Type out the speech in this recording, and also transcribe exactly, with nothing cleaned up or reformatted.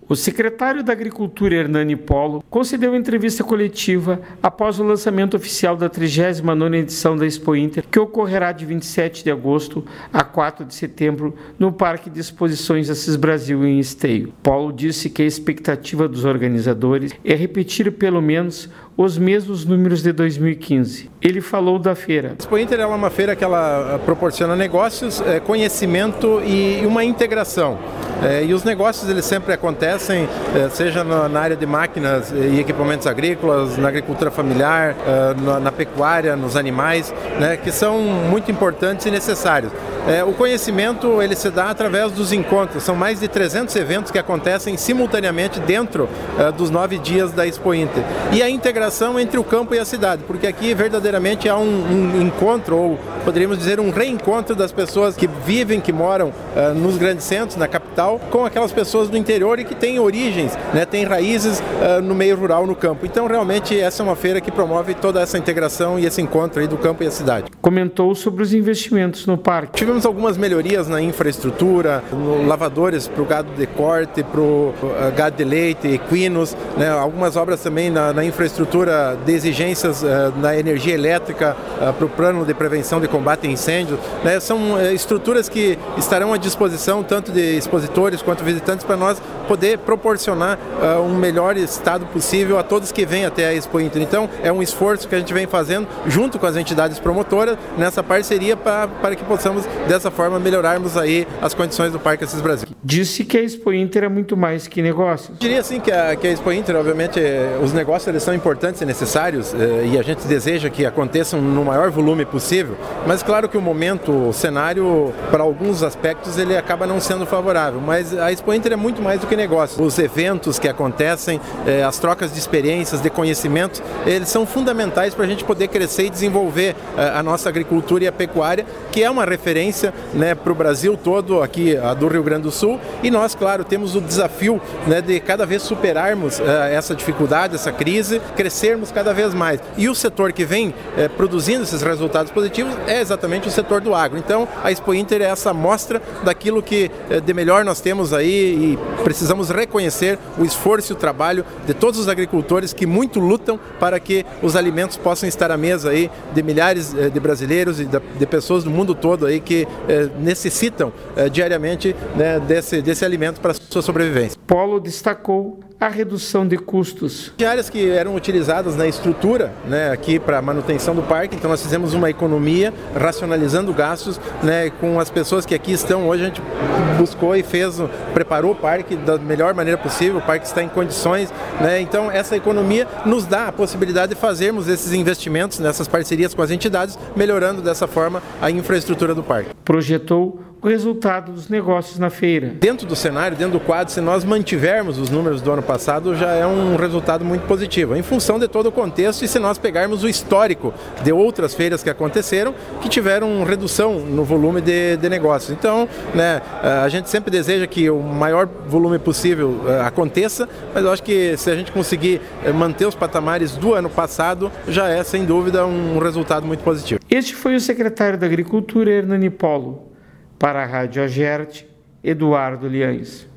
O secretário da Agricultura, Hernani Polo, concedeu entrevista coletiva após o lançamento oficial da trigésima nona edição da Expo Inter, que ocorrerá de vinte e sete de agosto a quatro de setembro no Parque de Exposições Assis Brasil, em Esteio. Polo disse que a expectativa dos organizadores é repetir pelo menos os mesmos números de dois mil e quinze. Ele falou da feira. A Expo Inter é uma feira que ela proporciona negócios, conhecimento e uma integração. E os negócios eles sempre acontecem, seja na área de máquinas e equipamentos agrícolas, na agricultura familiar, na pecuária, nos animais, né, que são muito importantes e necessários. O conhecimento ele se dá através dos encontros, são mais de trezentos eventos que acontecem simultaneamente dentro dos nove dias da Expo Inter. E a integração entre o campo e a cidade, porque aqui verdadeiramente há um, um encontro, ou poderíamos dizer um reencontro das pessoas que vivem, que moram uh, nos grandes centros, na capital, com aquelas pessoas do interior e que têm origens, né, têm raízes uh, no meio rural, no campo. Então realmente essa é uma feira que promove toda essa integração e esse encontro aí do campo e a cidade. Comentou sobre os investimentos no parque. Tivemos algumas melhorias na infraestrutura, no lavadores para o gado de corte, para o uh, gado de leite, equinos, né, algumas obras também na, na infraestrutura de exigências uh, na energia elétrica, uh, para o plano de prevenção de combate a incêndio, né, são uh, estruturas que estarão à disposição tanto de expositores quanto visitantes para nós poder proporcionar uh, um melhor estado possível a todos que vêm até a Expo Inter. Então é um esforço que a gente vem fazendo junto com as entidades promotoras nessa parceria para, para que possamos dessa forma melhorarmos aí as condições do Parque Assis Brasil. Disse que a Expo Inter é muito mais que negócios. Eu diria assim que a, que a Expo Inter, obviamente, os negócios eles são importantes e necessários eh, e a gente deseja que aconteçam no maior volume possível, mas claro que o momento, o cenário, para alguns aspectos, ele acaba não sendo favorável, mas a Expo Inter é muito mais do que negócios. Os eventos que acontecem, eh, as trocas de experiências, de conhecimento, eles são fundamentais para a gente poder crescer e desenvolver eh, a nossa agricultura e a pecuária, que é uma referência, né, para o Brasil todo, aqui a do Rio Grande do Sul, e nós, claro, temos o desafio, né, de cada vez superarmos uh, essa dificuldade, essa crise, crescermos cada vez mais. E o setor que vem uh, produzindo esses resultados positivos é exatamente o setor do agro. Então, a Expo Inter é essa amostra daquilo que uh, de melhor nós temos aí e precisamos reconhecer o esforço e o trabalho de todos os agricultores que muito lutam para que os alimentos possam estar à mesa aí de milhares uh, de brasileiros e de, de pessoas do mundo todo aí que uh, necessitam uh, diariamente, né, desse, desse alimento para a sua sobrevivência. Polo destacou a redução de custos. De áreas que eram utilizadas na estrutura, né, aqui para a manutenção do parque, então nós fizemos uma economia, racionalizando gastos, né, com as pessoas que aqui estão. Hoje a gente buscou e fez, preparou o parque da melhor maneira possível, o parque está em condições, né, então essa economia nos dá a possibilidade de fazermos esses investimentos nessas parcerias com as entidades, melhorando dessa forma a infraestrutura do parque. Projetou o resultado dos negócios na feira. Dentro do cenário, dentro do quadro, se nós mantivermos os números do ano passado, já é um resultado muito positivo, em função de todo o contexto, e se nós pegarmos o histórico de outras feiras que aconteceram, que tiveram redução no volume de, de negócios. Então, né, a gente sempre deseja que o maior volume possível uh, aconteça, mas eu acho que se a gente conseguir uh, manter os patamares do ano passado, já é, sem dúvida, um resultado muito positivo. Este foi o secretário da Agricultura, Hernani Polo. Para a Rádio Agerte, Eduardo Liães.